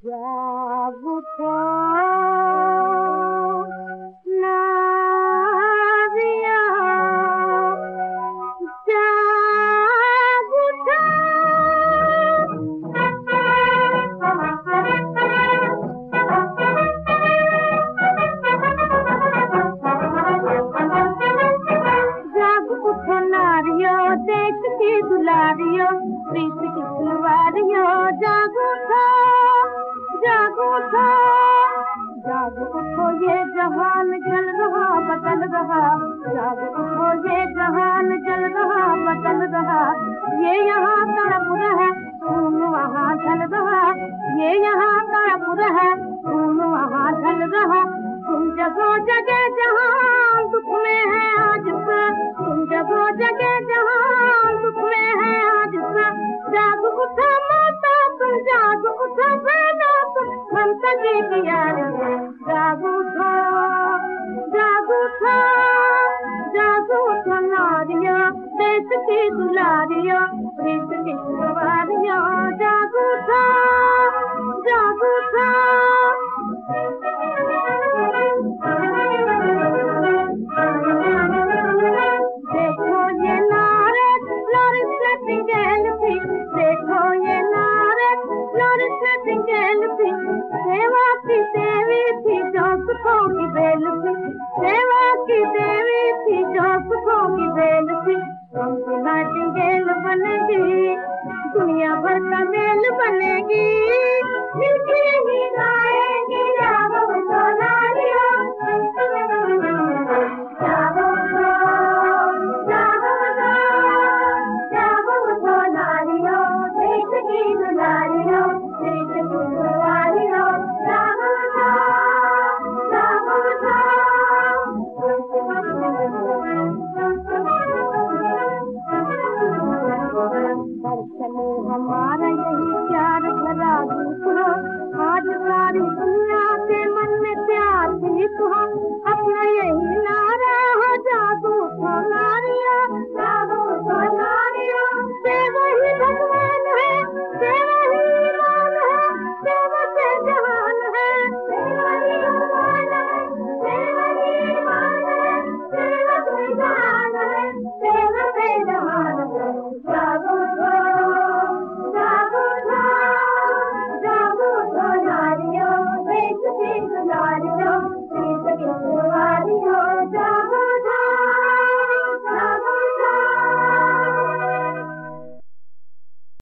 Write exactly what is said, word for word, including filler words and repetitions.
जाग उठो नारिया, जाग उठो। जाग उठो नारियो, देश की दुलारियो, प्रीत की फुलवारियो, जाग उठो, जाग उठो, जाग उठो। ये जहान जल रहा बदल रहा, जाग उठो। ये जहान जल रहा बदल रहा, ये यहाँ तड़प रहा खून वहाँ ढल रहा, ये यहाँ तड़प रहा खून वहाँ ढल रहा। तुम जगो जगह जहाँ दुख में है आज सा, तुम जगो जगह जहाँ दुख में है आज सा। जाग उठो माता तुम, जाग उठो बहना तुम, ममता की प्यारी, जाग उठो, जाग उठो, जाग उठो नारिया, देश की दुलारिया, प्रीत की फुलवारिया, जाग उठो, जाग उठो। देखो ये नारद फ्लोरिस नाइटिंगेल थी, देखो ये नारद फ्लोरिस नाइटिंगेल थी, सेवा की देवी थी जो सुखों की बेल थी, सेवा की देवी थी जो सुखों की बेल थी। हम तो नाइटिंगेल बनेगी, दुनिया भर का मेल बनेगी, मिलके ही गाएंगे जागो तो नारियों, जागो तो, जागो तो, जागो तो नारियों, देश की दुलारियों, देश की दुलारियों, जागो तो, जागो तो। पर चले हमारा यही प्यार भरा गीत हो, आज सारी दुनिया के मन में प्यार गीत हो, अपना यही ना